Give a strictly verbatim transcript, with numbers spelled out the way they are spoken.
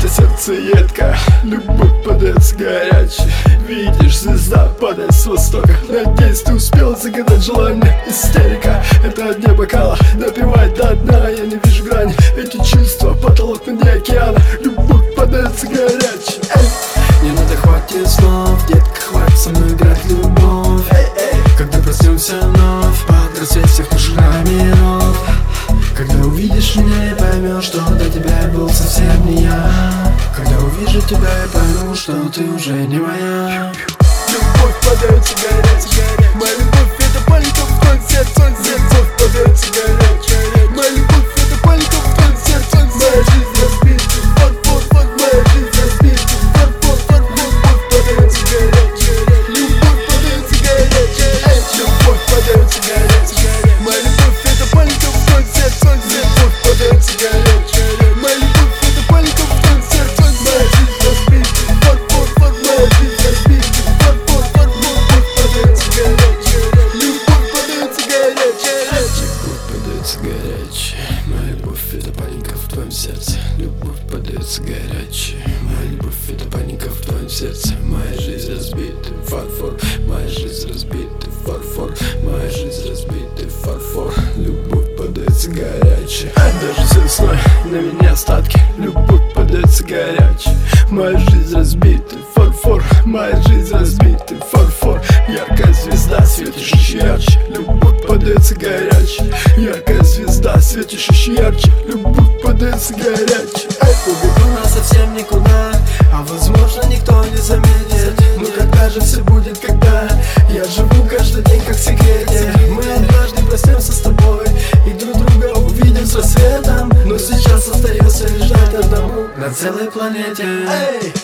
сердце едко, любовь подается горячей. Видишь, звезда падает с востока. Надеюсь, ты успел загадать желание. Истерика, это от дня бокала напивает до дна. Я не вижу грани, эти чувства, потолок на дне океана. Любовь подается горячей. Эй! Не надо, хватит слов, детка, хватит со мной играть в любовь. Эй, эй. Когда проснемся вновь под рассвет всех наших миров, когда увидишь меня и поймешь, что до тебя был совсем не я. Когда увижу тебя и пойму, что ты уже не моя. Любовь подается горячей. Моя любовь это паника в твоем сердце. Любовь подается горячей. Моя любовь это паника в твоем сердце. Моя жизнь разбита, фарфор, фарфор. Моя жизнь разбита, фарфор, фарфор. Любовь подается горячей. Любовь подается горячей. Любовь подается горячей. Моя любовь это паника в твоем сердце. Любовь подается горячей. Моя любовь это паника в твоем сердце. Моя жизнь разбита, фарфор, фарфор. Моя жизнь разбита, фарфор, фарфор. Любовь подается горячей. Любовь подается горячей. Любовь подается горячей. Моя любовь это паника в твоем сердце. Любовь подается горячей. Моя любовь это паника в твоем сердце. Моя жизнь разбита, фарфор. Моя жизнь разбита, фарфор. Моя жизнь разбита, фарфор. Любовь подается горячей. Даже весной на меня остатки. Любовь подается горячей. Моя жизнь разбита, фарфор. Моя жизнь разбита, фарфор. Яркая звезда, светишь еще ярче. Любовь подается горячей. Яркая звезда, светишь еще ярче. Любовь подается горячей. Уведу нас совсем никуда, а возможно никто не заметит. Но когда же все будет, когда я живу каждый день как в секрете. Мы однажды проснемся с тобой и друг друга увидим с рассветом. Но сейчас остается лежать одному на целой планете. Эй!